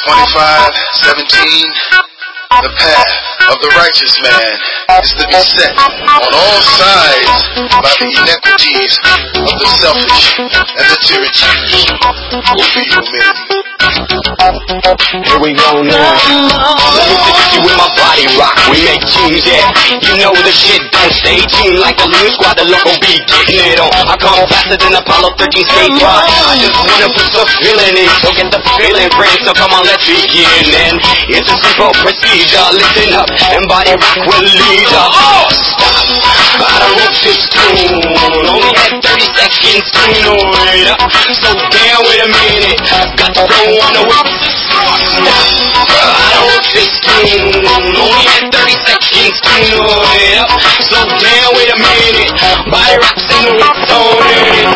25:17. The path of the righteous man is to be set on all sides by the inequities of the selfish and the tyrannies over humanity. Here we go now. Let me fix you with my body rock. We make tunes, yeah. You know the shit don't stay tuned like the loon squad. The local beat getting it on. I come faster than Apollo 13 skate ride. I just wanna put some feeling in. So get the feeling, friends. So come on, let's begin. And it's a simple procedure. Listen up, and body rock will lead ya. Oh, stop! I don't wrote this tune. Only had 30 seconds to know it. So down, wait a minute. Got to go on the way. I don't wrote this tune. Only had 30 seconds to know it. So down, wait a minute. Body rocks in the whip on it.